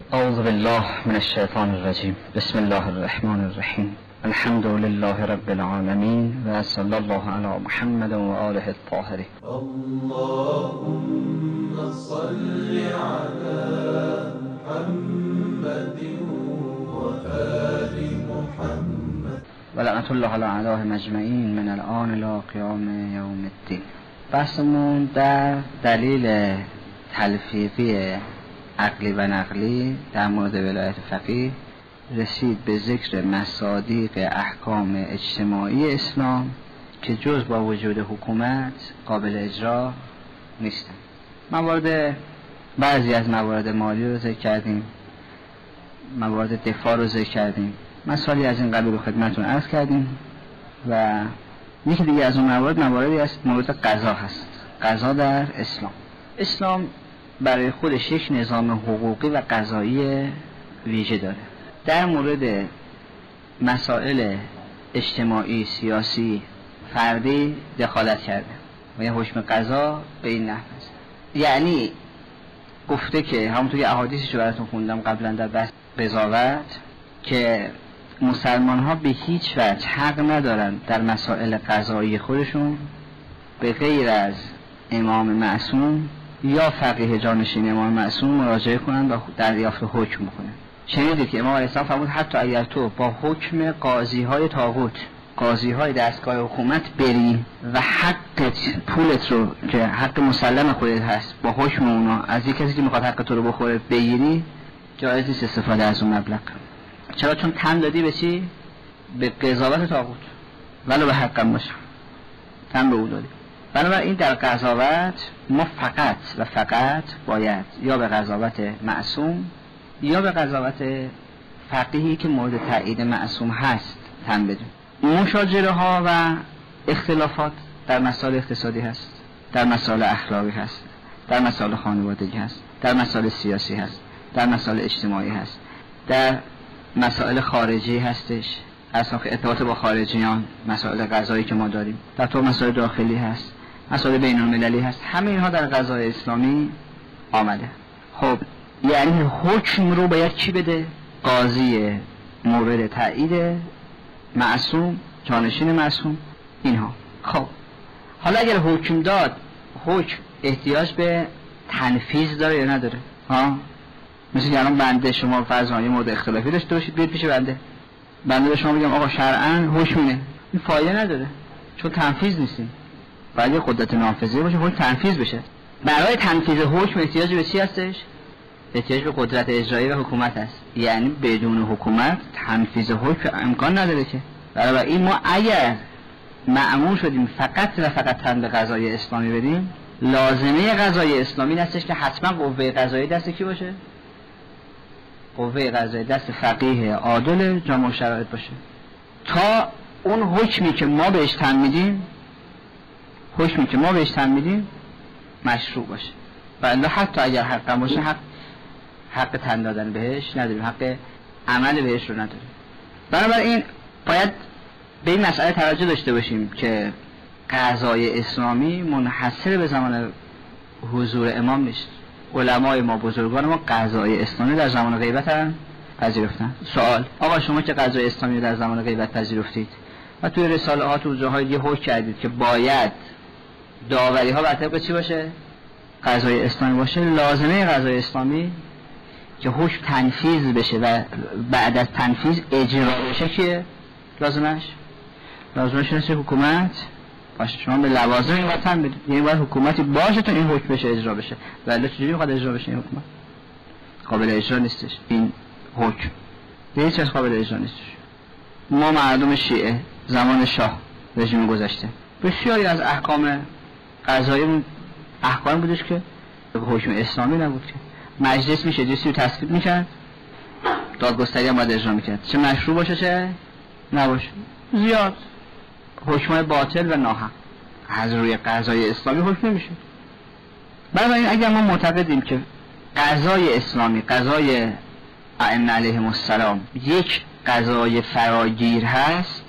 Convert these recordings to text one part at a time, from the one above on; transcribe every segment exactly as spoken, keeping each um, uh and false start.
اعوذ بالله من الشیطان الرجیم. بسم الله الرحمن الرحیم. الحمد لله رب العالمین و صلی الله علی محمد و آله الطاهرین. اللهم صل علی محمد و آل محمد و لعنت الله علی اعدائهم اجمعین من الان الی قیام یوم الدین. بحثمون در دلیل تلفیقی عقلی و نقلی در مورد ولایت فقیه رسید به ذکر مصادیق احکام اجتماعی اسلام که جز با وجود حکومت قابل اجرا نیستن. موارد بعضی از موارد مالی رو ذکر کردیم، موارد دفاع رو ذکر کردیم، مسائلی از این قبیل رو خدمتتون عرض کردیم و یکی دیگه از اون موارد مواردی است مورد قضا هست. قضا در اسلام. اسلام برای خودش یک نظام حقوقی و قضایی ویژه داره. در مورد مسائل اجتماعی، سیاسی، فردی دخالت کرده و یه حکم قضا به این نحو است. یعنی گفته که همونطور که احادیثی رو براتون خوندم قبلا در بحث قضاوت که مسلمان ها به هیچ وجه حق ندارن در مسائل قضایی خودشون به غیر از امام معصوم یا فقیه جانشین امام معصوم مراجعه کنن و دریافت حکم بکنن. شنیدید که امام علیه السلام فرمود حتی اگر تو با حکم قاضی های طاغوت، قاضی های دستگاه حکومت بری و حق پولت رو که حق مسلم خودت هست با حکم اونا از یک کسی که میخواد حق تو رو بخوره بگیری، جایز نیست استفاده از اون مبلغ. چرا؟ چون تن دادی به چی؟ به قضاوت طاغوت، ولو به حقم باشه تن به او دادی. بنابراین در قضاوت ما فقط و فقط باید یا به قضاوت معصوم یا به قضاوت فقیهی که مورد تایید معصوم هست تن بدیم. مشاجره ها و اختلافات در مسائل اقتصادی هست، در مسائل اخلاقی هست، در مسائل خانوادگی هست، در مسائل سیاسی هست، در مسائل اجتماعی هست، در مسائل خارجی هستش، اصلا که ارتباط با خارجیان، مسائل قضایی که ما داریم، در تو مسائل داخلی هست، مسائل بین المللی هست. همه اینها در قضای اسلامی آمده. خب یعنی حکم رو باید کی بده؟ قاضی مورد تایید معصوم، جانشین معصوم، اینها. خب حالا اگر حکم داد، حکم احتیاج به تنفیذ داره یا نداره؟ ها؟ مثل که الان بنده شما فرض کنید مورد اختلافی داشته باشید، بیاید پیش بنده، بنده به شما بگم آقا شرعاً حکم اینه، این فایده نداره چون تنفیذ نیستیم. باید یه قدرت نافذه باشه، حکم تنفیذ بشه. برای تنفیذ حکم احتیاج به چی هستش؟ احتیاج به قدرت اجرایی و حکومت است. یعنی بدون حکومت تنفیذ حکم امکان نداره که. برای این ما اگر مأمور شدیم فقط و فقط تن به قضای اسلامی بدیم، لازمه قضای اسلامی هستش که حتما قوه قضایی دست کی باشه؟ قوه قضایی دست فقیه عادل جامع شرایط باشه تا اون حکمی که ما بهش تن میدیم حکمی که ما بهش تن میدیم مشروع باشه. و الا حتی اگر حق باشه حق حق تن دادن بهش نداریم، حق عمل بهش رو نداریم. بنابراین باید به این مسئله توجه داشته باشیم که قضای اسلامی منحصر به زمان حضور امام نیست. علمای ما، بزرگان ما قضای اسلامی در زمان غیبت هم پذیرفتن. سوال: آقا شما که قضای اسلامی در زمان غیبت پذیرفتید و توی رساله ها تو جاهای دیگه حکم کردید که باید داوری ها بر طبق چی باشه؟ قضای اسلامی باشه، لازمه قضای اسلامی که حکم تنفیذ بشه و بعد از تنفیذ اجرا بشه کیه؟ لازمش؟ لازمش نیست حکومت باشه. شما به لوازم این وطن بدید، یعنی باید حکومتی باشه تا این حکم بشه اجرا بشه. ولی چجوری میخواد اجرا بشه این حکومت؟ قابل اجرا نیستش این حکم، هیچ چیز قابل اجرا نیستش. ما مردم شیعه زمان شاه رژیم گذشته بسیاری از احکام قضایی احکام بودش که حکم اسلامی نبود که مجلس میشه جسی رو تصویب میکرد، دادگستری هم باید اجرا میکرد، چه مشروع باشه چه نباشه. زیاد حکمای باطل و ناحق از روی قضای اسلامی حکم نمیشه. بنابراین اگر ما معتقدیم که قضای اسلامی، قضای ائمه علیهم السلام یک قضای فراگیر هست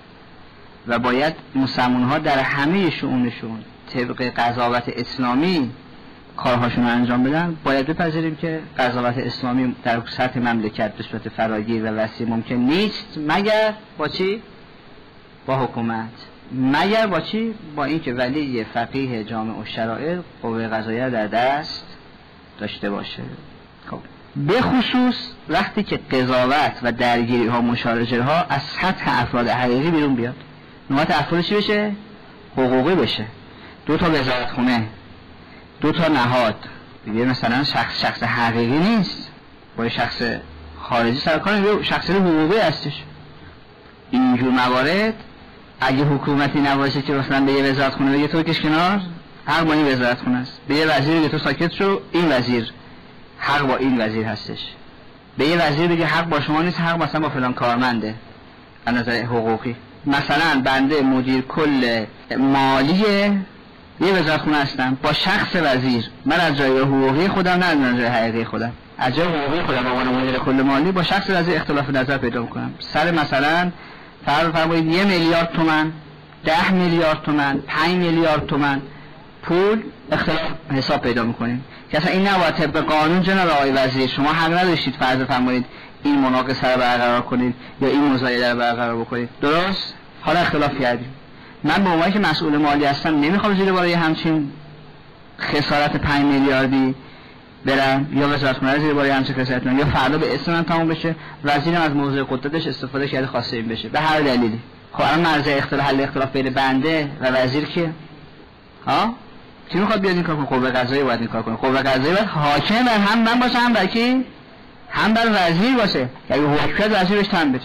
و باید مسلمان ها در همه شؤونشون طبق قضاوت اسلامی کارهاشون رو انجام بدن، باید بپذیریم که قضاوت اسلامی در سطح مملکت به صورت فراگیر و وسیع ممکن نیست مگر با چی؟ با حکومت. مگر با چی؟ با اینکه ولی فقیه جامع و شرائع قوه قضاییه در دست داشته باشه. خب به خصوص وقتی که قضاوت و درگیری ها مشارجه ها از سطح افراد حقیقی بیرون بیاد، نوبت افراد چی بشه؟ حقوقی بشه. دو تا وزارتخونه، دو تا نهاد، دیگه مثلا شخص شخص حقیقی نیست با شخص خارجی سرکار، شخصیت حقوقی هستش. اینجور موارد اگه حکومتی نباشه که مثلا به یه وزارتخونه بگه تو بکش کنار، حق با این وزارتخونه است. به یه وزیر بگه تو ساکت شو، این وزیر حق با این وزیر هستش. به یه وزیر بگه حق با شما نیست، حق مثلا با فلان کارمنده از نظر حقوقی. مثلا بنده مدیر کل مالی یه وزارتخونه هستم با شخص وزیر، من از جای حقوقی خودم نه از جای حقیقی خودم، از جای حقوقی خودم به عنوان مدیر کل مالی با شخص وزیر اختلاف نظر پیدا می‌کنم سر مثلا فرض فرمایید یه میلیارد تومان، ده میلیارد تومان، پنج میلیارد تومان پول اختلاف حساب پیدا می‌کنیم که اصلا این نباید طبق قانون جناب آقای وزیر شما حق نداشتید فرض فرمایید این مناقصه رو برقرار کنید یا این مزایده رو برقرار بکنید. درست؟ حالا اختلاف کردیم. من به عنوانی که مسئول مالی هستم نمیخوام زیر بار همچین خسارت پنج میلیاردی برم یا وزارتخونه زیر بار همچین خسارت برم یا فردا به اسم من تموم بشه، وزیرم از موضع قدرتش استفاده کرده خواسته این بشه به هر دلیلی. خب الان مرز اختلاف حل اختلاف بین بنده و وزیر کیه؟ ها؟ کی میخواد بیاد این کار کنه؟ قوه قضاییه باید این کار کنه. قوه قضاییه باید حاکم بر هم من باشه، هم بر کی؟ هم بر وزیر باشه. یعنی حکومت وزیر بهش تن بده.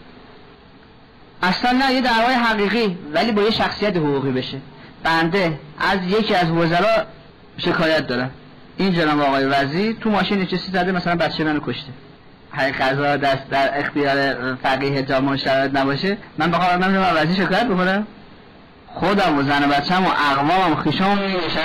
اصلا نه یه دعوای حقیقی ولی با یه شخصیت حقوقی بشه. بنده از یکی از وزرا شکایت دارم، این جناب آقای وزیر تو ماشین نشسته زده مثلا بچه منو کشته. هر قضا دست در اختیار فقیه جامع و شرایط نباشه، من بخوام من جناب وزیر شکایت بکنم؟ خودم و زن و بچه‌م و اقوامم و خویشام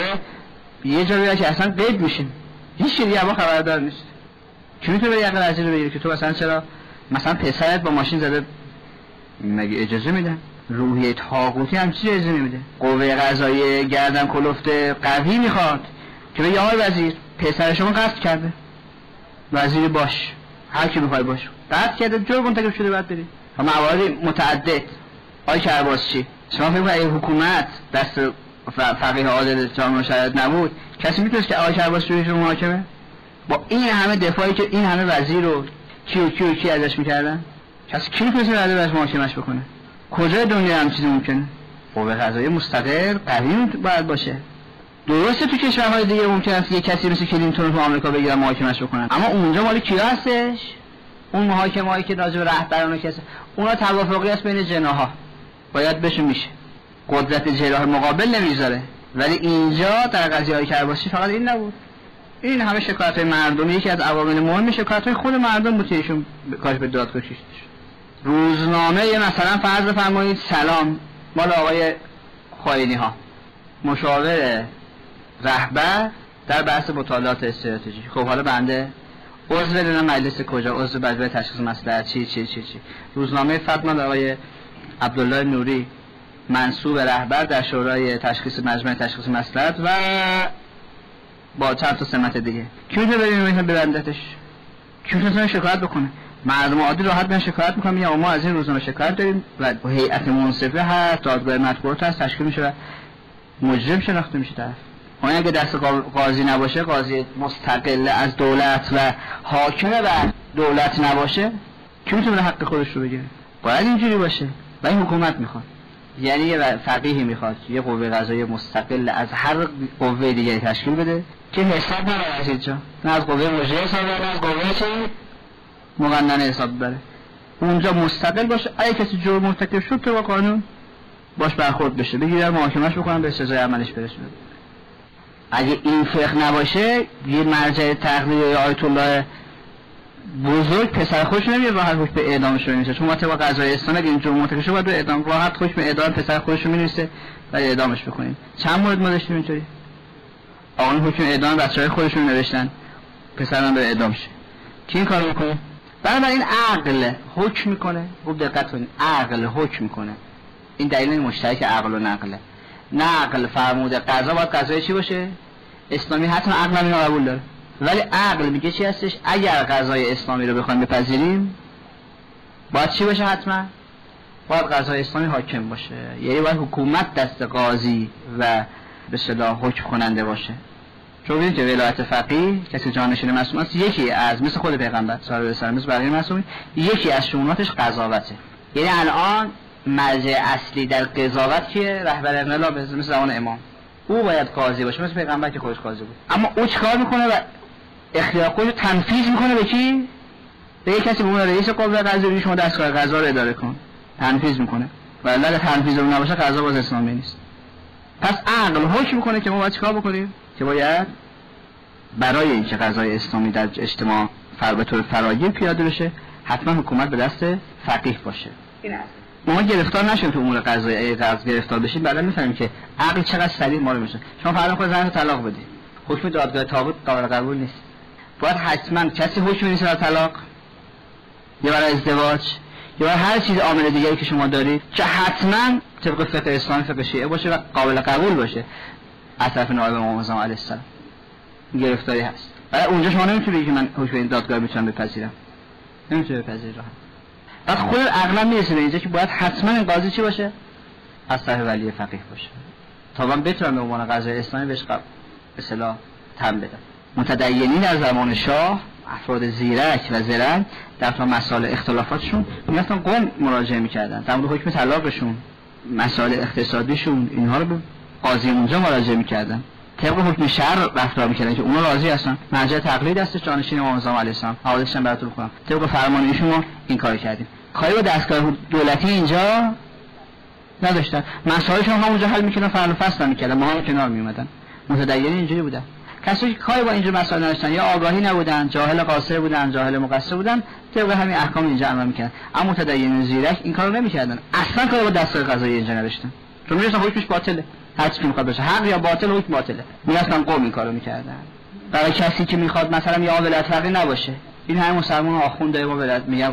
یه جا بیاد که اصلا قید میشیم. هیچ چیزی هم خبردار نیست. کی میتونه بری عقل وزیر رو بگیره که تو مثلا چرا مثلا پسرت با ماشین زده؟ مگه اجازه میدن؟ روحیه طاغوتی هم چیزی اجازه نمیده. قوه قضاییه گردن کلفت قوی میخواد که بگه آقای وزیر پسر شما قصد کرده، وزیر باش، هر کی میخوای باش، قصد کرده، جرم مرتکب شده، باید بری. اما موارد متعدد. آقای کرباسچی شما فکر کنید حکومت دست فقیه عادل جامع و شرایط نبود کسی میتونست که آقای کرباسچی رو محاکمه؟ با این همه دفاعی که این همه وزیر رو کی و کی و کی ازش میکردن، کسی کی میتونه بعد ازش محاکمش بکنه؟ کجای دنیا هم چیزی ممکنه؟ قوه قضاییه مستقل قوی باید باشه. درسته تو کشورهای دیگه ممکن است یه کسی مثل کلینتون تو آمریکا بگیرن محاکمش بکنن، اما اونجا مال کی هستش؟ اون محاکمه‌ای که راجع به رهبران کسی اونا توافقی است بین جناح‌ها، باید بشه میشه. قدرت جناح مقابل نمیذاره. ولی اینجا در قضیه‌های کرباسچی فقط این نبود. این همه شکایت‌های مردم، یکی از عوامل مهم شکایت‌های خود مردم بود که ایشون کاش به دادگاه کشیده شد. روزنامه یه مثلا فرض فرمایید سلام مال آقای خاینی ها، مشاور رهبر در بحث مطالعات استراتژی. خب حالا بنده عضو بدونم مجلس کجا، عضو مجلس تشخیص مصلحت چی چی چی چی. روزنامه فتح مال آقای عبدالله نوری منصوب رهبر در شورای تشخیص مجمع تشخیص مصلحت و با چند تا سمت دیگه. کی میتونه ببینه ببندتش؟ کی میتونه شکایت بکنه؟ مردم عادی راحت میان شکایت میکنن، یا ما از این روزنامه شکایت داریم و هیئت منصفه هست، دادگاه مطبوعات هست تشکیل میشه و مجرم شناخته میشه طرف. اون اگه دست قاضی نباشه، قاضی مستقل از دولت و حاکم بر دولت نباشه، کی میتونه حق خودش رو بگیره؟ باید اینجوری باشه و این حکومت میخواد. یعنی یه فقیهی میخواد یه قوه قضاییه مستقل از هر قوه دیگری تشکیل بده که حساب نبره از اینجا، نه از قوه مجریه حساب بره، نه از قوه چی مقننه حساب بره. اونجا مستقل باشه. اگه کسی جرم مرتکب شد تو با قانون باش برخورد بشه، بگیرن محاکمش بکنن، به سزای عملش برسونه. اگه این فقه نباشه، یه مرجع تقلید آیت الله بزرگ پسر خودش نمیاد راحت حکم به اعدامش رو می‌نویسه، چون ما طبق قضای اسلام اگه این جرم مرتکب شد باید به اعدام، راحت حکم به اعدام پسر خودش رو می‌نویسه و اعدامش بکنیم. چند مورد ما داشتیم اینطوری آقایون حکم اعدام بچه‌های خودشون نوشتن پسرم به اعدام شه. کی این کارو می‌کنه؟ بنابراین عقل حکم میکنه. خوب دقت کنید، عقل حکم میکنه. این دلیل مشترک عقل و نقله. نقل فرموده قضا باید قضای چی باشه؟ اسلامی حتی عقل هم اینو قبول داره، ولی عقل میگه چی هستش؟ اگر قضای اسلامی رو بخوایم بپذیریم باید چی باشه؟ حتما باید قضای اسلامی حاکم باشه، یعنی باید حکومت دست قاضی و به اصطلاح حکم کننده باشه. چون ببینید که ولایت فقیه کسی جانشین معصوم است، یکی از مثل خود پیغمبر صلی الله علیه و آله مثل بقیه معصومین یکی از شؤوناتش قضاوته. یعنی الان مرجع اصلی در قضاوت کیه؟ رهبر انقلاب، مثل زمان امام، او باید قاضی باشه مثل پیغمبر که خودش قاضی بود. اما او چیکار میکنه و اختیار خودش تنفیذ میکنه به کی؟ به یک کسی به عنوان رئیس قوه قضاییه، شما دستگاه قضا رو اداره کن، تنفیذ میکنه. ولی اگه تنفیذ اون نباشه قضا باز اسلامی نیست. پس عقل حکم میکنه که ما باید چیکار بکنیم؟ که باید برای اینکه قضای اسلامی در اجتماع فر به طور فراگیر پیاده بشه حتما حکومت به دست فقیه باشه. این است. ما گرفتار نشیم تو امور قضایی، قضا گرفتار بشیم بعدا میفهمیم که عقل چقدر سریع ما رو میشه. شما فرض کنید زن طلاق بدید، حکم دادگاه طاغوت قابل قبول نیست. باید حتما کسی حکم می‌نویسه برای طلاق یا برای ازدواج یا برای هر چیز عامل دیگری که شما دارید که حتما طبق فقه اسلامی فقه شیعه باشه و قابل قبول باشه از طرف نایب امام اعظم علیه السلام. گرفتاری هست. ولی اونجا شما نمیتونید که من حکم این دادگاه میتونم بپذیرم. نمیتونید بپذیرید. بعد خود عقلا میرسه به اینجا که باید حتما این قاضی چی باشه؟ از طرف ولی فقیه باشه. تا من بتونم به عنوان قضای اسلامی بهش به اصطلاح تن بدم. متدینین در زمان شاه، افراد زیرک و زرنگ در تا مسائل اختلافاتشون میرفتن قوم مراجعه میکردن. در مورد حکم طلاقشون، مسائل اقتصادیشون، اینها رو به قاضی اونجا مراجعه میکردن. طبق حکم شرع رفتار میکردن که اونا راضی هستن. مرجع تقلید هستش جانشین امام اعظم علیه السلام. حوادثش هم براتون میخونم. طبق فرمان ایشون ما این کارو کردیم. کاری با دستگاه دولتی اینجا نداشتن. مسائلشون همونجا حل میکردن، فرض فصل میکردن، ما هم کنار میومدن. متدین اینجوری بودن. کسایی که کاری با اینجور مسائل نداشتن یا آگاهی نبودن، جاهل قاصر بودن، جاهل مقصر بودن، طبق همین احکام اینجا عمل میکردن. اما متدین زیرک این کارو نمیکردن. اصلا کاری با دستگاه قضایی اینجا نداشتن. چون میرسن حکمش باطله. هر چی که میخواد بشه، حق یا باطل، حکم باطله. میرسن قوم این کارو میکردن. برای کسی که میخواد مثلا یا ولایت فقیه نباشه، این همه مسلمان آخونده ما ولایت میگم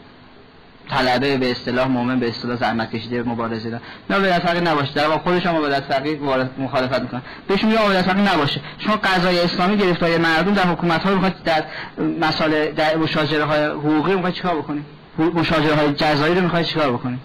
طلبه به اصطلاح مومن به اصطلاح زحمت کشیده مبارزه دارن، نه ولایت فقیه نباشه، در واقع خودشون ولایت فقیه مخالفت میکنن. بهشون میگن ولایت فقیه نباشه. شما قضای اسلامی گرفتاری مردم در حکومت ها رو میخواد در مسائل در مشاجره های حقوقی میخواد چیکار بکنید؟ مشاجره های جزایی رو میخواد چیکار بکنید؟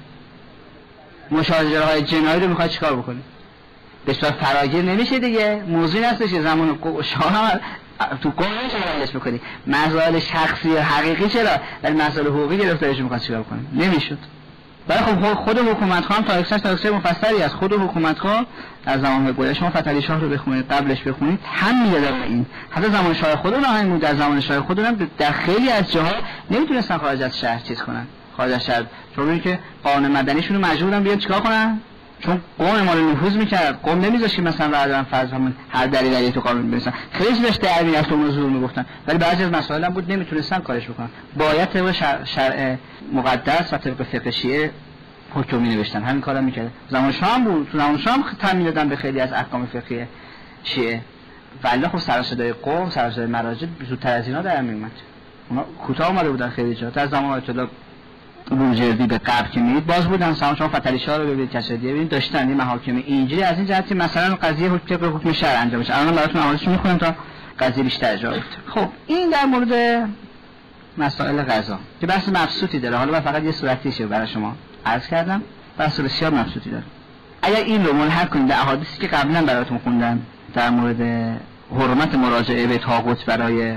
مشاجره های جنایی رو میخواد چیکار بکنید؟ به صورت فراگیر نمیشه دیگه. موضوع نستش که زمان شاه هم تو قوم نمیشه بردش بکنی. مسائل شخصی و حقیقی چرا؟ ولی مسائل حقوقی گرفتاریش میخواد چیکار بکنی؟ نمیشد. ولی خب خود حکومت خان تاریخش تاریخ مفصلی از خود حکومت خان از زمان گذشته شما فتحعلی شاه رو بخونید، قبلش بخونید، هم میاد این. حتی زمان شاه خودمون هم بود، در زمان شاه خودمون در خیلی از جاها نمیتونستن خارج از شهر چیز کنن. خارج از شهر چون که قانون مدنیشون رو مجبورن بیان چیکار کنن؟ چون قوم ما رو نفوذ میکرد. قوم نمیذاشت مثلا بعداً فرض همون هر دلیلی تو قانون بنویسن. خیلی داشت درمی از اون زور میگفتن، ولی بعضی از مسائل هم بود نمیتونستن کارش بکنن. باید طبق شرع, شرع مقدس و طبق فقه شیعه حکم نوشتن. همین کارا میکرد. زمان شام بود. تو زمان شام تامین دادن به خیلی از احکام فقهی شیعه. ولی خب سر صدای قوم، سر صدای مراجع زودتر از اینا در میومد. اونا کوتاه اومده بودن خیلی جا. در زمان آیت الله بروجردی به قبل که میید باز بودن. سلام شما فتحعلی شاه رو ببینید، کشادیه ببینید، داشتن این محاکم اینجوری از این جهتی مثلا قضیه حکم به حکم شرع انجام بشه. الان براتون حوالش میخونم تا قضیه بیشتر جا بیفته. خب این در مورد مسائل قضا که بحث مبسوطی داره. حالا من فقط یه صورتیشو برای شما عرض کردم، بحث بسیار مبسوطی داره. اگر این رو ملحق کنید به احادیثی که قبلا براتون خوندم در مورد حرمت مراجعه به طاغوت برای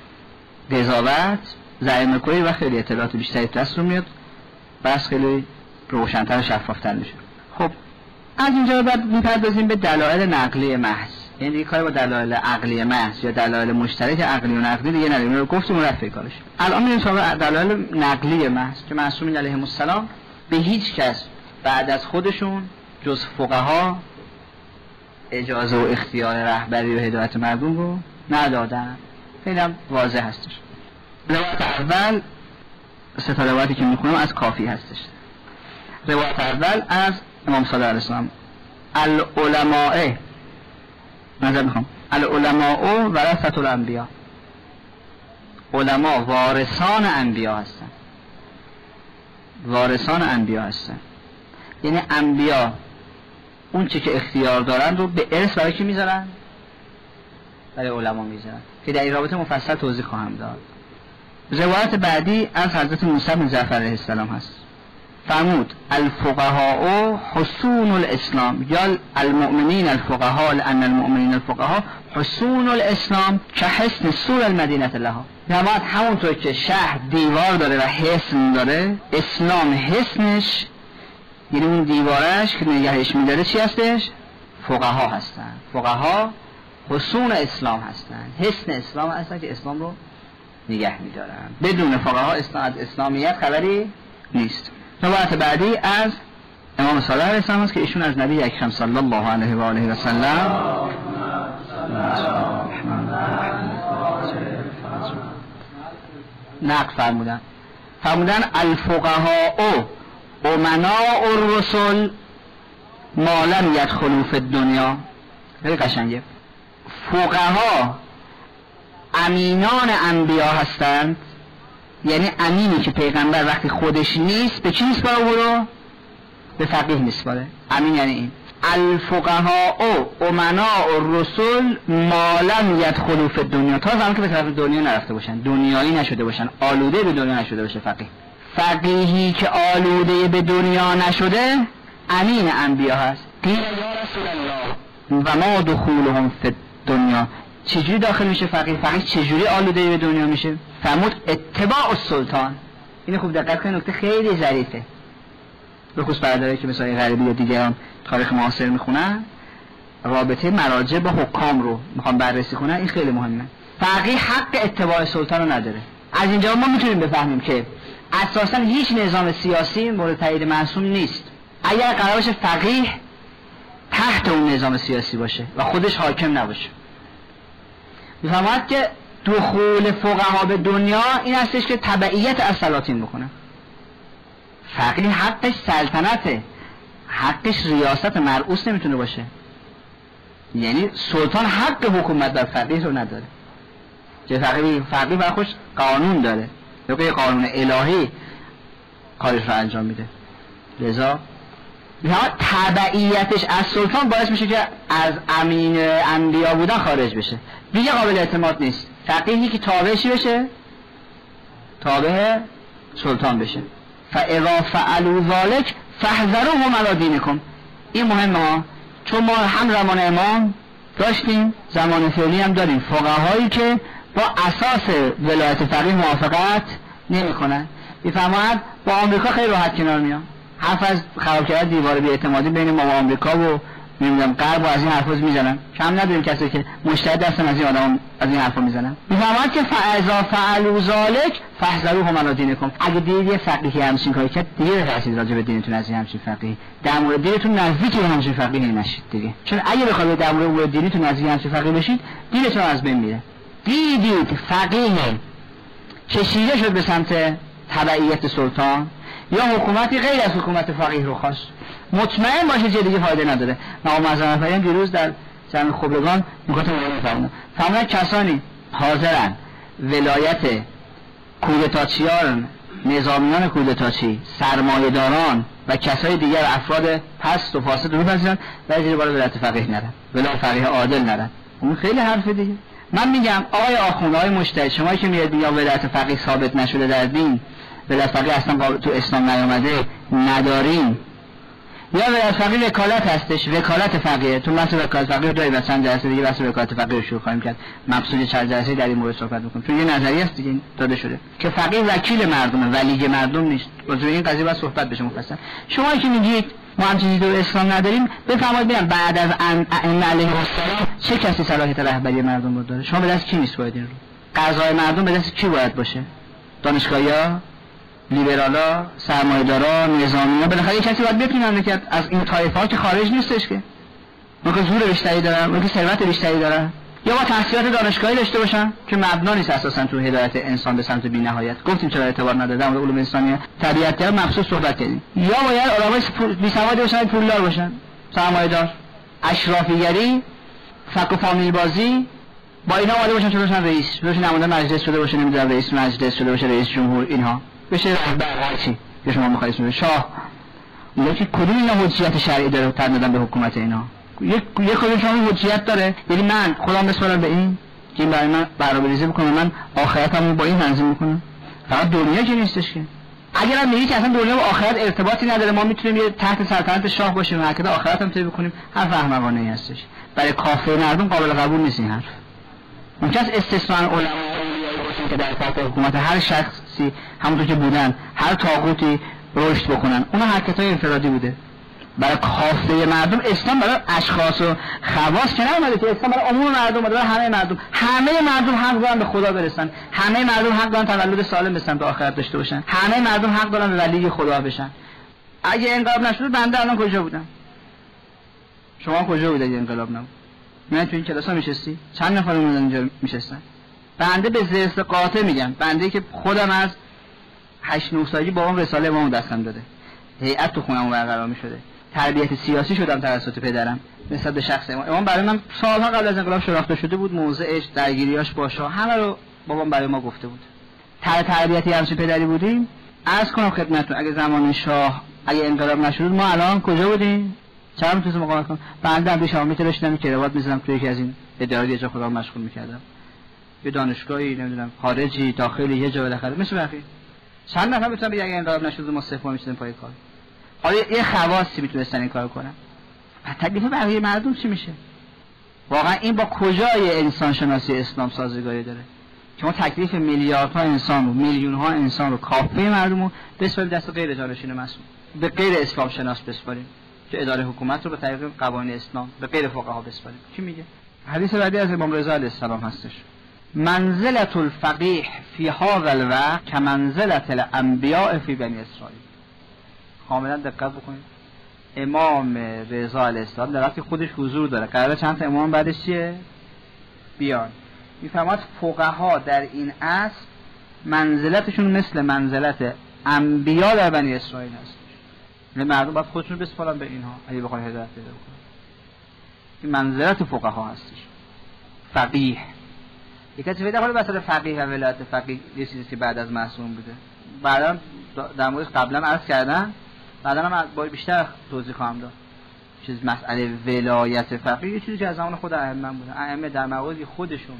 قضاوت زعیم کوی و خیلی اطلاعات بیشتری دست رو میاد، بس خیلی روشن‌تر و شفاف‌تر میشه. خب از اینجا بعد میپردازیم به دلایل نقلی محض. یعنی دیگه کاری با دلایل عقلی محض یا دلایل مشترک عقلی و نقلی دیگه نداریم. رو گفتیم رفع کارش. الان میریم سراغ دلایل نقلی محض که معصومین علیهم السلام به هیچ کس بعد از خودشون جز فقها اجازه و اختیار رهبری و هدایت مردم رو ندادن. خیلی هم واضح هستش. روایت اول سه تا روایتی که میخونم از کافی هستش. روایت اول از امام صادق علیه السلام، العلماء نظر میخوام العلماء ورثة الانبیاء، علما وارثان انبیا هستن. وارثان انبیا هستن یعنی انبیا اون چی که اختیار دارن رو به ارث برای کی میذارن؟ برای علما میذارن که در این رابطه مفصل توضیح خواهم داد. روایت بعدی از حضرت موسی بن جعفر علیه السلام هست. فرمود الفقهاء حصون الاسلام، یا المؤمنین الفقهاء لان المؤمنین الفقهاء حصون الاسلام که حصن سور المدینه لها. یعنی همونطور که شهر دیوار داره و حصن داره، اسلام حصنش یعنی اون دیوارش که نگهش میداره چی هستش؟ فقها هستن. فقها حصون اسلام هستن، حصن اسلام هستن که اسلام رو نگه میدارن. بدون فقها اسلام از اسلامیت خبری نیست. روایت بعدی از امام صالح علیه السلام است که ایشون از نبی اکرم صلی الله علیه و آله و سلم نقل فرمودن فرمودن الفقهاء امناء الرسل ما لم يدخلوا فی الدنیا. خیلی قشنگه. فقها امینان انبیا هستند، یعنی امینی که پیغمبر وقتی خودش نیست به چی نسباره برو؟ به فقیه نسباره. امین یعنی این. الفقهاء امناء الرسل ما لم يدخلوا فی الدنیا، تا زمانی که به طرف دنیا نرفته باشن، دنیایی نشده باشن، آلوده به دنیا نشده باشه فقیه. فقیهی که آلوده به دنیا نشده امین انبیا هست. قیل یا رسول الله و ما دخولهم فی الدنیا، چجوری داخل میشه فقیه؟ فقیه چجوری آلوده به دنیا میشه؟ فرمود اتباع السلطان. این خوب دقت کنید، نکته خیلی ظریفه. به خصوص برادرایی که مثلا غربی یا دیگران تاریخ معاصر میخونن، رابطه مراجع با حکام رو میخوان بررسی کنن، این خیلی مهمه. فقیه حق اتباع سلطان رو نداره. از اینجا ما میتونیم بفهمیم که اساسا هیچ نظام سیاسی مورد تایید معصوم نیست. اگر قرار باشه فقیه تحت اون نظام سیاسی باشه و خودش حاکم نباشه. میفهمد که دخول فقها به دنیا این هستش که تبعیت از سلاطین بکنه. فقیه حقش سلطنته، حقش ریاست مرئوس نمیتونه باشه. یعنی سلطان حق حکومت بر فقیه رو نداره. که فقیه فقیه بر خودش قانون داره، یا که قانون الهی کارش رو انجام میده. لذا تبعیتش از سلطان باعث میشه که از امین انبیا بودن خارج بشه، دیگه قابل اعتماد نیست. فقیهی که تابعشی بشه، تابع سلطان بشه. فاذا فعلوا ذلك فاحذروهم علی دینکم. این مهمه ها، چون ما هم زمان امام داشتیم، زمان فعلی هم داریم فقهایی که با اساس ولایت فقیه موافقت نمی کنن. میفهمند با آمریکا خیلی راحت کنار میان. حرف از خراب کردن دیوار بی‌اعتمادی بین ما و آمریکا و نمیدونم غرب و از این حرفا میزنن. کم نداریم کسی که مشتهد هستن از این آدم از این حرفا میزنن. میفهمند که فاذا فعلوا ذلك فاحذروهم علی دینکم. اگه دید یه فقیهی همچین کاری کرد، دیگه رسید راجع به دینتون از این همچین فقیه در مورد دینتون نزدیک همچین فقیه نشید دیگه. چون اگه بخواید در مورد دینتون نزدیک همچین فقیه بشید، دینتون از بین میره. دیدید فقیه کشیده شد به سمت تبعیت سلطان یا حکومتی غیر از حکومت فقیه رو خواست، مطمئن باشه چه دیگه فایده نداره. مقام معظم نفریان دیروز در جمع خبرگان نکات مهمی فرمودن. فرمودن کسانی حاضرن ولایت کودتاچیان، نظامیان کودتاچی، سرمایه‌داران و کسای دیگر افراد پست و فاسد رو بپذیرن و زیر بار ولایت فقیه نرن، ولایت فقیه عادل نرن. اون خیلی حرف دیگه. من میگم آقای آخوند، آقای مجتهد، شما که میاد یا ولایت فقیه ثابت نشده در دین، ولایت فقیه اصلا تو اسلام نیامده، نداریم، یا ولایت فقیه وکالت هستش، وکالت فقیه. تو مثلا وکالت فقیه داریم، مثلا جلسه دیگه واسه وکالت فقیه رو شروع خواهیم کرد، مبسوط چند جلسه در این مورد صحبت می‌کنیم. چون یه نظریه است دیگه داده شده که فقیه وکیل مردمه، ولی مردم نیست. راجع به این قضیه باید صحبت بشه مفصل. شما که میگید ما هم چیزی در اسلام نداریم، بفرمایید ببینم بعد از ائمه علیهم السلام چه کسی صلاحیت رهبری مردم رو داره؟ شما به دست کی میسپارید این رو؟ قضای مردم به دست کی باید باشه؟ دانشگاه‌ها، لیبرالا، سرمایه‌دارا، نظامی‌ها، بالاخره کسی باید بپینن که از این طایفه‌ها که خارج نیستش که اون که زور بیشتری دارن، اون که ثروت بیشتری دارن، یا با تحصیلات دانشگاهی داشته باشن که مبنا نیست اساساً تو هدایت انسان به سمت بی‌نهایت. گفتیم چرا اعتبار نداره، در مورد علوم انسانی طبیعت در مخصوص صحبت کردیم. یا باید آدمای بی‌سواد باشن، پولدار باشن، سرمایه‌دار، اشرافیگری، فک و فامیل بازی، با اینا اومده باشن چون باشن رئیس، باشن نماینده مجلس شده باشه، نمیدونم رئیس مجلس شده باشه، رئیس جمهور، اینها بشه رهبر چی که شما می‌خواید بشه شاه. اینا که کدوم اینا حجیت شرعی داره تن دادن به حکومت اینا؟ یک یک کدوم شما حجیت داره؟ یعنی من خودم بسپارم به این که این برای من برنامه‌ریزی بکنه من آخرتمو با این تنظیم میکنم. فقط دنیا که نیستش که. اگر هم میگی که اصلا دنیا و آخرت ارتباطی نداره، ما میتونیم یه تحت سلطنت شاه باشیم و حرکت آخرت هم طی بکنیم، حرف احمقانه‌ای هستش. برای کافه مردم قابل قبول نیست این حرف. ممکن است استثناء علما باشن که در تحت حکومت هر شخصی همونطور که بودن هر طاغوتی رشد بکنن، اون حرکت‌های انفرادی بوده. برای کافه مردم اسلام برای اشخاص و خواص که نمیده که اسلام برای عموم مردم، برای همه مردم. همه مردم حق دارن به خدا برسن، همه مردم حق دارن تولد سالم بسن تا آخرت داشته باشن، همه مردم حق دارن به ولی خدا بشن. اگه انقلاب نشد بنده الان کجا بودم؟ شما کجا بودید اگه انقلاب نبود؟ من تو این کلاسا میشستی؟ چند نفر اومدن اینجا میشستن؟ بنده به زرس قاطع میگم، بنده که خودم از هشت نه سالگی با اون رساله امام دستم داده، هیئت تو خونم برقرار میشده، تربیت سیاسی شدم توسط پدرم نسبت به شخص امام. امام برای من سالها قبل از انقلاب شناخته شده بود، موضعش، درگیریاش با شاه، همه رو بابام برای ما گفته بود. تر تربیتی همچین پدری بودیم. عرض کنم خدمتتون اگه زمان شاه اگه انقلاب نشد ما الان کجا بودیم؟ چرا میتونم مقاومت کنم؟ بنده هم پیش آمیت داشتم که کراوات می‌زدم توی یکی از این ادارات یه جا خودم مشغول می‌کردم. یه دانشگاهی نمیدونم خارجی داخلی یه جا بالاخره مثل بقیه. چند نفر میتونن بگن اگه انقلاب نشد ما صفر می‌شدیم پای کار. حالا یه خواصی میتونستن این کارو کنن. بعد تکلیف بقیه مردم چی میشه؟ واقعا این با کجای انسان شناسی اسلام سازگاری داره؟ که ما تکلیف میلیاردها انسان رو، میلیون‌ها انسان رو، کافه مردم رو بسپاریم دست غیر جانشین مسئول، به غیر اسلام شناس بسپاریم که اداره حکومت رو به طریق قوانین اسلام به غیر فقها بسپاریم. کی میگه؟ حدیث بعدی از امام رضا علیه السلام هستش. منزلة الفقیه فی هذا الوقت کمنزلة الانبیاء فی بنی اسرائیل. کاملا دقت بکنید. امام رضا علیه السلام در وقتی خودش حضور داره، قراره چند تا امام بعدش چیه؟ بیان. میفهمد فقها در این عصر منزلتشون مثل منزلت انبیا در بنی اسرائیل هست. یعنی مردم باید خودشون بسپارن به اینها اگه بخوان هدایت پیدا کنن. این منزلت فقها هستش. فقیه. یک از چیزای حالا مثلا فقیه و ولایت فقیه یه چیزی که بعد از معصوم بوده. بعدا در موردش قبلا عرض کردم، بعدا هم با بیشتر توضیح خواهم داد. چیز مسئله ولایت فقیه یه چیزی که از زمان خود ائمه بوده. ائمه در مواردی خودشون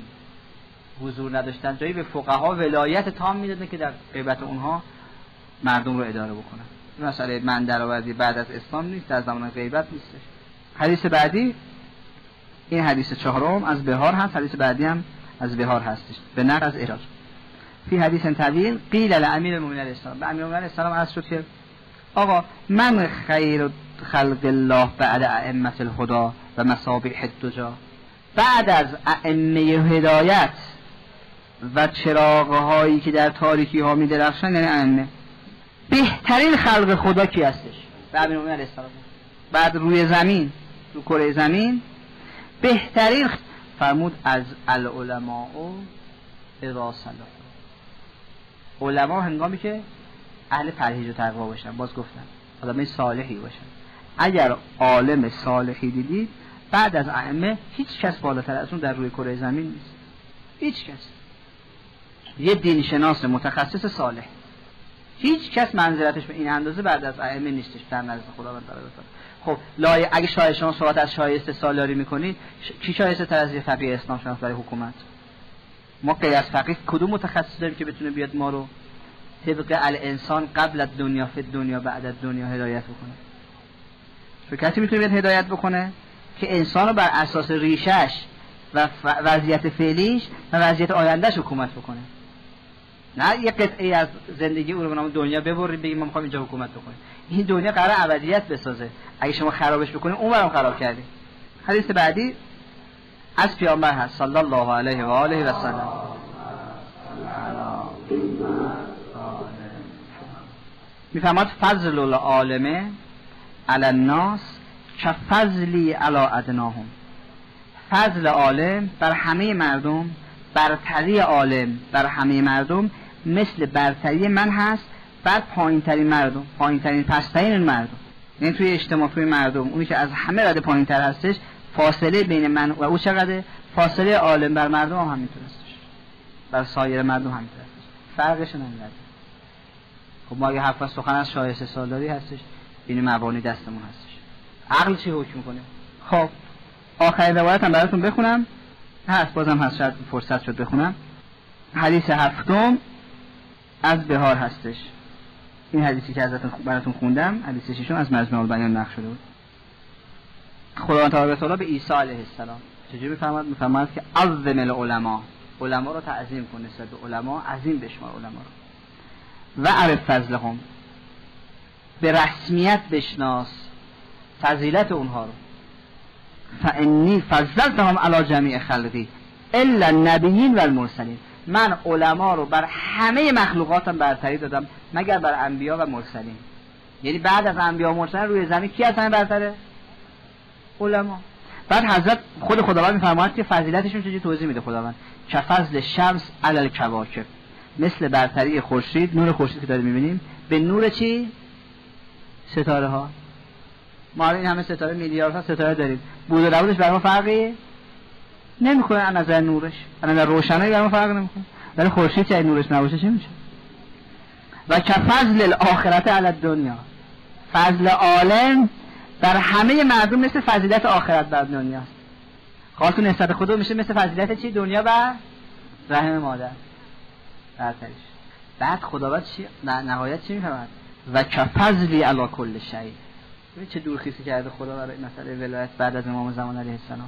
حضور نداشتن، جایی به فقها ولایت تام میدادن که در غیبت اونها مردم رو اداره بکنن. این مسئله من درآوردی بعد از اسلام نیست، در زمان غیبت نیستش. حدیث بعدی این حدیث چهارم از بهار هست، حدیث بعدی هم از بهار هستش به نقل از اعراج. فی حدیث طویل قیل لامیر المؤمنین علیه السلام، به امیر المؤمنین علیه السلام عرض شد که آقا من خیر خلق الله بعد ائمه الهدى و مصابیح الدجا، بعد از ائمه هدایت و چراغ‌هایی که در تاریکی ها می‌درخشند، یعنی ائمه، بهترین خلق خدا کی هستش؟ به امیر المؤمنین علیه السلام. بعد روی زمین، رو کره زمین بهترین فرمود از العلماء اذا صلحوا. علما هنگامی که اهل پرهیز و تقوا باشن، باز گفتن آدمای صالحی باشن. اگر عالم صالحی دیدید بعد از ائمه هیچ کس بالاتر از اون در روی کره زمین نیست. هیچ کس. یه دین شناس متخصص صالح، هیچ کس منزلتش به این اندازه بعد از ائمه نیستش در نزد خداوند تعالی. خب لای اگه شاه شما صحبت از شایسته سالاری میکنید، کی شایسته تر از یه فقیه اسلام شناس برای حکومت؟ ما غیر از فقیه کدوم متخصص داریم که بتونه بیاد ما رو طبق الانسان قبل از دنیا فی دنیا بعد از دنیا هدایت بکنه؟ چه کسی میتونه بیاد هدایت بکنه که انسان رو بر اساس ریشش و وضعیت فعلیش و وضعیت آیندهش حکومت بکنه؟ نه یه قطعه از زندگی او رو به نام دنیا ببریم بگیم ما میخوایم اینجا حکومت بکنیم. این دنیا قرار ابدیت بسازه، اگه شما خرابش بکنید اون برام خراب کردید. حدیث بعدی از پیامبر هست صلی الله علیه و آله و سلم. میفرماد فضل العالمه علی الناس کفضلی علی ادناهم. فضل عالم بر همه مردم، برتری عالم بر همه مردم مثل برتری من هست بر پایین ترین مردم، پایین ترین پسترین مردم. یعنی توی اجتماع توی مردم اونی که از همه رده پایین تر هستش، فاصله بین من و او چقدره؟ فاصله عالم بر مردم هم همینطور هستش، بر سایر مردم همینطور هستش، فرقش نمیاد. خب ما اگه حرف از سخن از شایسته سالاری هستش، این مبانی دستمون هستش. عقل چی حکم کنه؟ خب آخرین روایت هم براتون بخونم. هست، بازم هست، شاید فرصت شد بخونم. حدیث هفتم از بهار هستش. این حدیثی که ازتون براتون خوندم، حدیث ششم از مجموع البیان نقل شده بود. خداوند تبارک و تعالی به عیسی علیه السلام چجوری میفرماد؟ میفرماد که عظم العلماء، علما رو تعظیم کن، نسبت به علما عظیم بشمار علما رو. و عرف فضلهم، به رسمیت بشناس فضیلت اونها رو. فانی فضلتهم علی جمیع خلقی الا النبیین و المرسلین، من علما رو بر همه مخلوقاتم برتری دادم مگر بر انبیا و مرسلین. یعنی بعد از انبیا و مرسلین روی زمین کی از همه برتره؟ علما. بعد حضرت خود خداوند میفرماید که فضیلتشون چجوری توضیح میده خداوند؟ که فضل شمس علی الکواکب، مثل برتری خورشید، نور خورشید که داریم میبینیم به نور چی؟ ستاره ها. ما این همه ستاره، میلیاردها ستاره داریم، بود و نبودش برای ما فرقی نمیکنه از نظر نورش، از نظر روشنایی برای ما فرق نمیکنه. ولی خورشید چه نورش نباشه چی میشه؟ و که فضل الاخرت علی الدنیا، فضل عالم بر همه مردم مثل فضیلت آخرت بر دنیاست. خاص نسبت خدا میشه مثل فضیلت چی؟ دنیا و رحم مادر برتریش. بعد خداوند چی نهایت چی میفرماید؟ و که فضلی علی کل شیء. ببین چه دورخیزی کرده خدا برای مسئله ولایت بعد از امام زمان علیه السلام.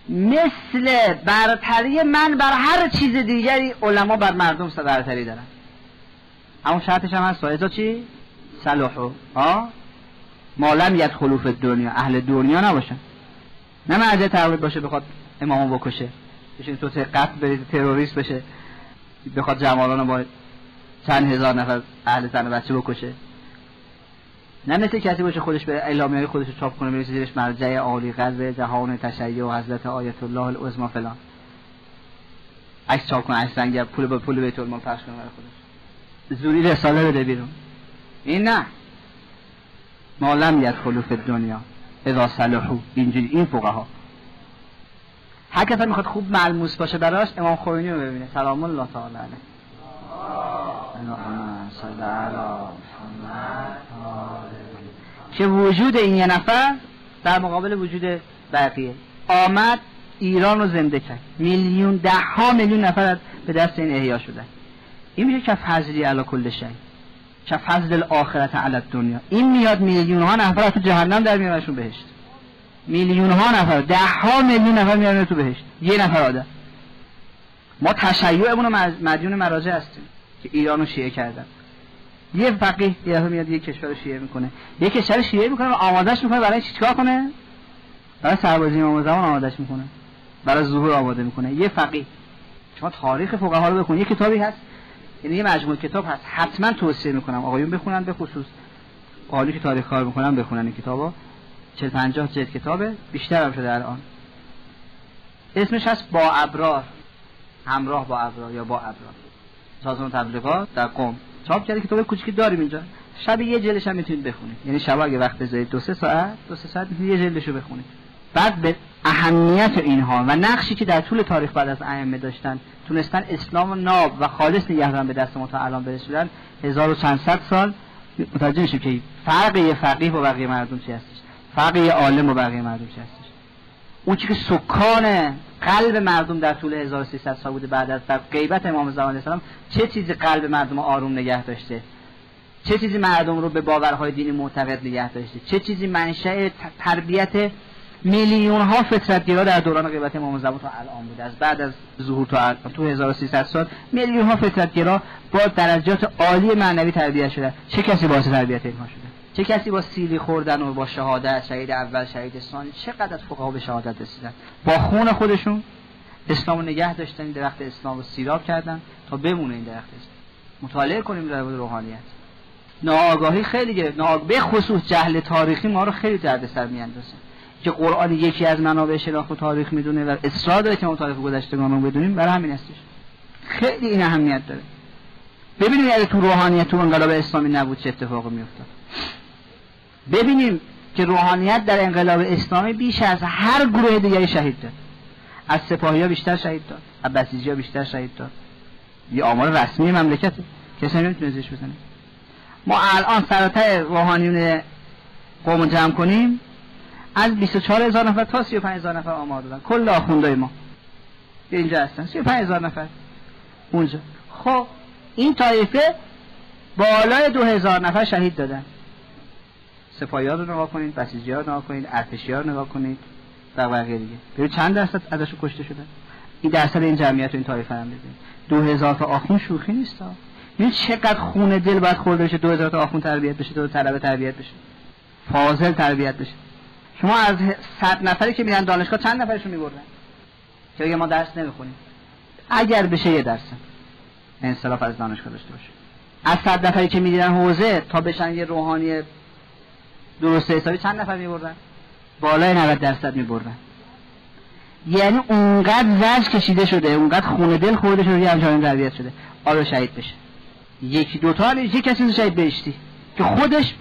مثل برتری من بر هر چیز دیگری علما بر مردم برتری دارن. اما شرطش هم هست ازا چی؟ صلحو ها ما لم یدخلوا فی الدنیا، اهل دنیا نباشن. نه مرجع تقلید باشه بخواد امامو بکشه، بشین تو قتل برید تروریست بشه، بخواد جمالانو با چند هزار نفر اهل زن و بچه بکشه. نه مثل کسی باشه خودش به اعلامیه‌های خودش رو چاپ کنه بریزه زیرش مرجع عالی قدر جهان تشیع و حضرت آیت الله العظمی فلان، عکس چاپ کنه، عکس رنگی پول به پول بیت المال پخش کنه برای خودش، زوری رساله بده بیرون. این نه، ما لم یدخلوا فی الدنیا اذا صلحوا. اینجوری این فقها هر کسی میخواد خوب ملموس باشه براش امام خمینی رو ببینه سلام الله تعالی علیه. صلی علی محمد که وجود این یه نفر در مقابل وجود بقیه آمد ایران رو زنده کرد، میلیون ده ها میلیون نفر به دست این احیا شدن. این میشه که فضلی علی کل شیء، که فضل الاخرت علی الدنیا. این میاد میلیون ها نفر تو جهنم در میارنشون بهشت، میلیون ها نفر، ده ها میلیون نفر میارن تو بهشت، یه نفر آدم. ما تشیعمون مدیون مراجع هستیم که ایرانو شیعه کردن. یه فقیه یه دفعه میاد یه کشور رو شیعه میکنه، یه کشور شیعه میکنه و آمادهش میکنه برای چیکار کنه؟ برای سربازی امام زمان آمادهش میکنه، برای ظهور آماده میکنه. یه فقیه، شما تاریخ فقها رو بخونید، یه کتابی هست، یعنی یه مجموعه کتاب هست، حتما توصیه میکنم آقایون بخونن، به خصوص آقایی که تاریخ کار میکنن بخونن این کتابو. چهل پنجاه جلد کتابه، بیشتر هم شده الان. اسمش هست با ابرار، همراه با ابرار یا با ابرار. سازمان تبلیغات در قم چاپ کرده، کتاب کوچیکی داریم اینجا. شب یه جلدش هم میتونید بخونید، یعنی شب اگه وقت بذارید دو سه ساعت دو سه ساعت میتونید یه جلدشو بخونید. بعد به اهمیت اینها و نقشی که در طول تاریخ بعد از ائمه داشتن، تونستن اسلام ناب و خالص نگه دارن به دست ما تا الان برسیدن، هزار و چند صد سال متوجه میشیم که فرق یه فقیه با بقیه مردم چی هستش، فرق یه عالم با بقیه مردم چی هستش. اون چیزی که سکان قلب مردم در طول هزار و سیصد سال بوده بعد از غیبت امام زمان علیه السلام، چه چیزی قلب مردم رو آروم نگه داشته، چه چیزی مردم رو به باورهای دینی معتقد نگه داشته، چه چیزی منشأ تربیت میلیون ها فطرتگرا در دوران غیبت امام زمان تا الان بوده. از بعد از ظهور تا تو هزار و سیصد سال میلیون ها فطرتگرا با درجات عالی معنوی تربیت شده. چه کسی باعث تربیت اینها شده؟ چه کسی با سیلی خوردن و با شهادت، شهید اول شهید ثانی، چقدر از فقها به شهادت رسیدن، با خون خودشون اسلامو نگه داشتن، این درخت اسلام رو سیراب کردن تا بمونه این درخت اسلام. مطالعه کنیم در مورد روحانیت. ناآگاهی خیلی گرفت، به خصوص جهل تاریخی ما رو خیلی دردسر میاندازه که قرآن یکی از منابع شناخت و تاریخ میدونه و اصرار داره که ما تاریخ گذشتگان رو بدونیم. برای همین هستش خیلی این اهمیت داره. ببینید اگه تو روحانیت تو انقلاب اسلامی نبود چه اتفاقی میافتاد. ببینیم که روحانیت در انقلاب اسلامی بیش از هر گروه دیگری شهید داد. از سپاهی‌ها بیشتر شهید داد، از بسیجی‌ها بیشتر شهید داد. یه آمار رسمی مملکته، کسی نمیتونه زیرش بزنه. ما الان سراتر روحانیون قوم جمع کنیم، از بیست و چهار هزار نفر تا سی و پنج هزار نفر آمار دادن کل آخوندهای ما. اینجا هستن سی و پنج هزار نفر اونجا. خب این طایفه بالای دو هزار نفر شهید دادن. سپاهیان رو نگاه کنید، بسیجی‌ها رو نگاه کنید، ارتشی‌ها رو نگاه کنید و بقیه دیگه. ببین چند درصد ازشون کشته شدن. این درصد این جمعیت و این طایفه هم ببین. دو هزار تا آخوند شوخی نیست ها. این چقدر خون دل باید خورده بشه دو هزار تا آخوند تربیت بشه، دو طلبه تربیت بشه، فاضل تربیت بشه. شما از صد نفری که میرن دانشگاه چند نفرشون میبردن که بگه ما درس نمیخونیم؟ اگر بشه یه درصد انصراف از دانشگاه داشته باشه. از صد نفری که میدیدن حوزه تا بشن یه روحانی درست حسابی چند نفر میبردن؟ بالای نود درصد میبردن. یعنی اونقدر زجر کشیده شده، اونقدر خون دل خورده شده، یه همچنان تربیت شده آره شهید بشه. یکی دوتا یکی کسی شهید بهشتی که خودش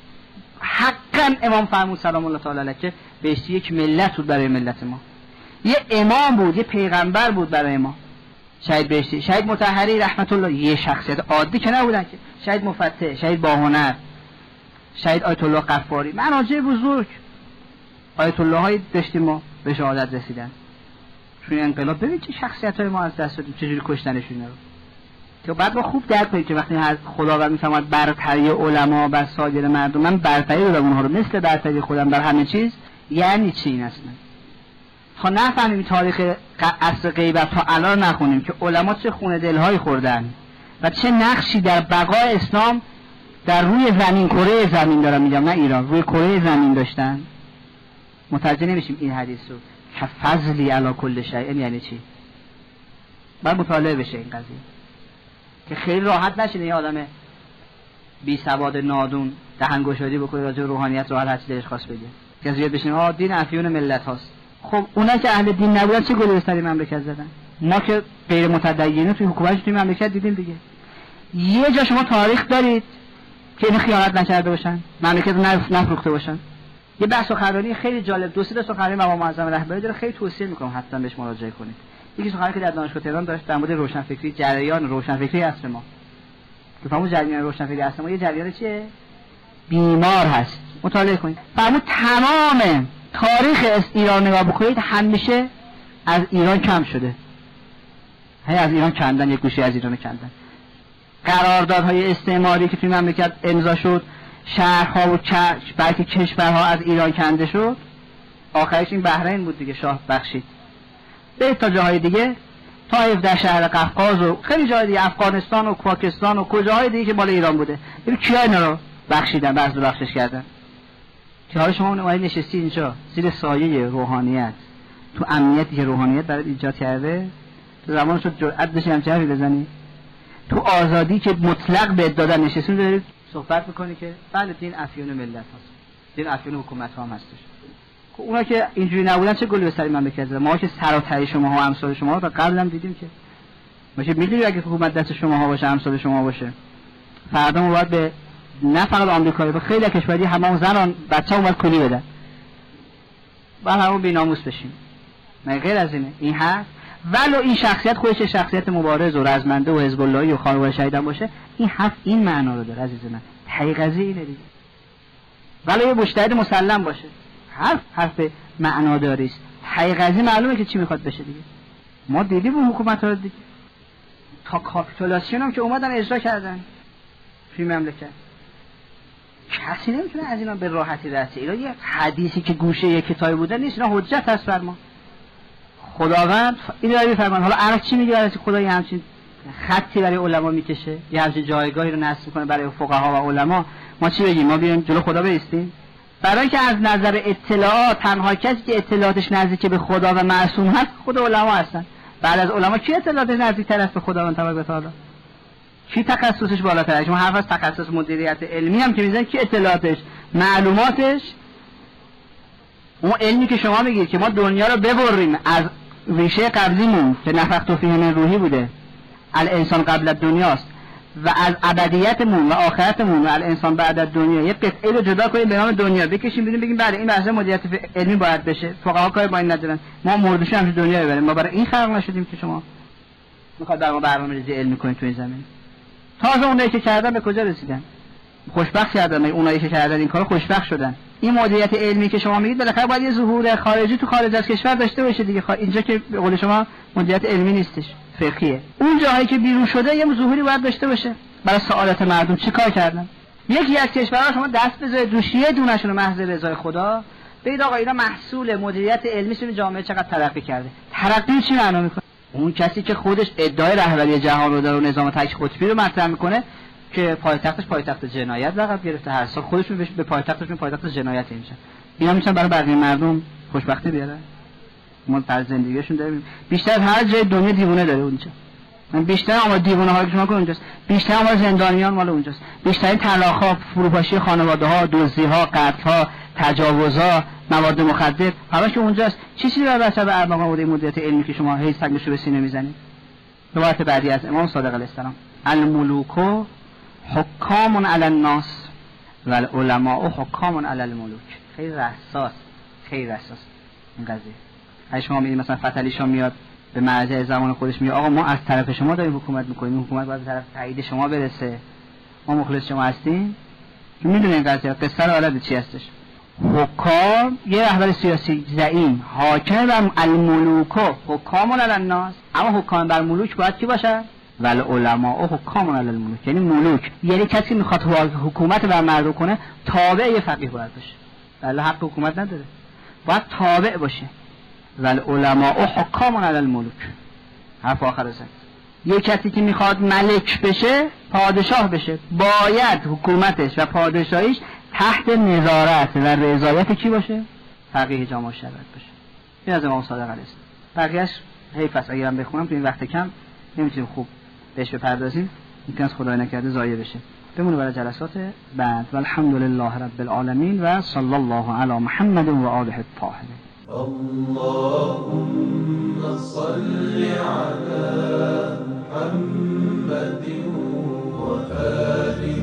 حقا امام فرمود سلام الله تعالی علیه که بهشتی یک ملت بود برای ملت ما، یه امام بود، یه پیغمبر بود برای ما. شهید بهشتی، شهید مطهری رحمت الله یه شخصیت عادی که نبودن که، شهید مفتح، شهید باهنر، شهید آیت الله غفاری، مناجع بزرگ آیت الله هایی داشتیم ما به شهادت رسیدن. چون انقلاب ببین چه شخصیت های ما از دست دادیم، چجوری کشتنشون رو. که بعد ما خوب درک کنید که وقتی خداوند میفهمد برتری علما بر سایر مردم، من برتری دادم اونها رو مثل برتری خودم بر همه چیز، یعنی چی این اصلا؟ تا نفهمیم تاریخ عصر غیبت تا الان نخونیم که علما چه خون دلهایی خوردن و چه نقشی در بقای اسلام در روی زمین، کره زمین دارم میگم نه ایران، روی کره زمین داشتن، متوجه نمیشیم این حدیث رو که فضلی علی کل شیء یعنی چی. باید مطالعه بشه این قضیه که خیلی راحت نشه یه آدم بی سواد نادون دهنگشادی بکنه راجع به روحانیت راحت هر چی دلش خواست بگه که زیاد بشین آ دین افیون ملت هاست. خب اونا که اهل دین نبودن چه گلی به سر مملکت زدن؟ ما که غیر متدینه توی حکومت توی مملکت دیدیم دیگه. یه جا شما تاریخ دارید که این خیانت نکرده باشن، مملکت رو نفروخته باشن؟ یه بحث سخنرانی خیلی جالب دو سه تا سخنرانی مقام معظم رهبری داره، خیلی توصیه میکنم حتما بهش مراجعه کنید. یکی سخنرانی که در دانشگاه تهران داشت در مورد روشنفکری، جریان روشنفکری عصر ما که فهمون جریان روشنفکری عصر ما یه جریان چیه؟ بیمار هست. مطالعه کنید. فهمون تمام تاریخ ایران نگاه بکنید همیشه از ایران کم شده. هی از ایران کندن، یک گوشه از ایران کندن. قراردادهای استعماری که توی مملکت امضا شد، شهرها و بلکه کشورها از ایران کنده شد، آخرش این بحرین بود دیگه، شاه بخشید. به تا جاهای دیگه طایف در شهر قفقاز و خیلی جای دیگه، افغانستان و پاکستان و کجاهای دیگه که مال ایران بوده، این کیا اینا رو بخشیدن، بخش بخشش کردن. که حالا شما اون نشستی اینجا زیر سایه روحانیت، تو امنیتی که روحانیت برات ایجاد کرده، تو زمان شد جرأت بشی همچین حرفی بزنی، تو آزادی که مطلق به دادن نشستی داری صحبت میکنی که بله دین افیون ملت هست، دین افیون حکومت ها هم هستش. اونا که اینجوری نبودن چه گلی به سر مملکت زدن؟ ما که سراتری شما ها و امثال شما ها تا قبل هم دیدیم که ما که میدونی اگه حکومت دست شما ها باشه، امثال شما باشه، فردا ما باید به نه فقط آمریکایی به خیلی کشوری همون زنان بچه‌مون باید کلی بدن، بعد همون بی‌ناموس بشیم. نه غیر از اینه. این هست ولو این شخصیت خودش شخصیت مبارز و رزمنده و حزب اللهی و خانواده شهیدان باشه، این حرف این معنا رو داره عزیز من. حقیقی اینه دیگه. ولو یه مجتهد مسلم باشه، حرف حرف معنا داری است. حقیقی معلومه که چی میخواد بشه دیگه. ما دیدیم اون حکومت ها دیگه تا کاپیتولاسیون هم که اومدن اجرا کردن توی مملکت. کسی نمیتونه از اینا به راحتی رد شه. اینا یه حدیثی که گوشه یک کتابی بوده نیست، اینا حجت هست بر ما. خداوند اینو رو میفرمان. حالا عرق چی میگه؟ برای خدا یه همچین خطی برای علما میکشه، یه همچین جایگاهی رو نصب میکنه برای فقها و علما. ما چی بگیم؟ ما بیایم جلو خدا بایستیم؟ برای اینکه از نظر اطلاعات تنها کسی که اطلاعاتش نزدیک به خدا و معصوم هست خود علما هستن. بعد از علما کی اطلاعاتش نزدیک‌تر است به خداوند تبارک و تعالی؟ کی تخصصش بالاتره؟ شما حرف از تخصص مدیریت علمی هم که میزنن، کی اطلاعاتش، معلوماتش، اون علمی که شما میگید که ما دنیا رو ببریم از ریشه قبلیمون که نفخت فیه من روحی بوده، الانسان قبل دنیاست، و از ابدیتمون و آخرتمون و الانسان بعد از دنیا یه قطعه رو جدا کنیم به نام دنیا بکشیم بدیم بگیم بله این بحث مدیریت علمی باید بشه، فقها کاری با این ندارن، ما مردش هم دنیا ببریم. ما برای این خلق نشدیم که شما میخواد در ما برنامه‌ریزی علمی کنید تو این زمین. تازه اونایی که کردن به کجا رسیدن؟ خوشبخت کردن. اونایی که کردن این کارو خوشبخت شدن. این مدیریت علمی که شما میگید بالاخره باید یه ظهور خارجی تو خارج از کشور داشته باشه دیگه. اینجا که به قول شما مدیریت علمی نیستش، فقهیه. اون جاهایی که بیرون شده یه ظهوری باید داشته باشه برای سعادت مردم. چه کار کردن؟ یکی یک کشورها شما دست بذارید روش یه دونه‌شون محض رضای خدا، بگید آقا اینا محصول مدیریت علمی شون جامعه چقدر ترقی کرده. ترقی چی معنا میکنه؟ اون کسی که خودش ادعای رهبری جهان رو داره و نظام تک قطبی رو مطرح میکنه که پایتختش پایتخت جنایت لقب گرفته، هر سال خودشون به پایتختشون پایتخت جنایت میشن. اینا میشن برای بقیه مردم خوشبختی بیاره. ما طرز زندگیشون داریم بیشتر هر جای دنیا دیوونه داره اونجا. من بیشتر اما دیوونه ها که شما کن اونجاست، بیشتر اما زندانیان مال اونجاست، بیشترین طلاق ها، فروپاشی خانواده ها، دزدی ها، قتل ها، تجاوز ها، مواد مخدر همش اونجاست. چی چیزی بر بچه به ارمغان بوده مدیریت علمی که شما هی سگشو به سینه میزنید؟ روایت بعدی از امام صادق علیه السلام: الملوک حکام علی الناس و العلماء حکام علی الملوک. خیلی حساس، خیلی حساس این قضیه. اگه شما میبینید مثلا فتحعلی شاه میاد به مرجع زمان خودش میگه آقا ما از طرف شما داریم حکومت میکنیم، حکومت باید به طرف تایید شما برسه، ما مخلص شما هستیم. میدونید این قضیه قصه رو حالا چی هستش؟ حکام یه رهبر سیاسی زعیم حاکم بر الملوک حکام علی الناس، اما حکام بر ملوک باید کی باشه؟ ول علماء حکام علی الملوک. یعنی ملوک یعنی کسی میخواد حکومت بر مردم کنه تابع یه فقیه باید باشه، ولی حق حکومت نداره، باید تابع باشه. ول علماء حکام علی الملوک. حرف آخر زد. یه کسی که میخواد ملک بشه، پادشاه بشه، باید حکومتش و پادشاهیش تحت نظارت و رضایت کی باشه؟ فقیه جامع شرعیت باشه. این از امام صادق علیه السلام. بقیه‌اش حیف است اگرم بخونم تو این وقت کم نمیتونیم خوب بهش بپردازیم، ممکن است خدای نکرده ضایع بشه. بمونه برای جلسات بعد. والحمدلله رب العالمین و صلی الله علی محمد و آله الطاهرین. اللهم صل على محمد وآل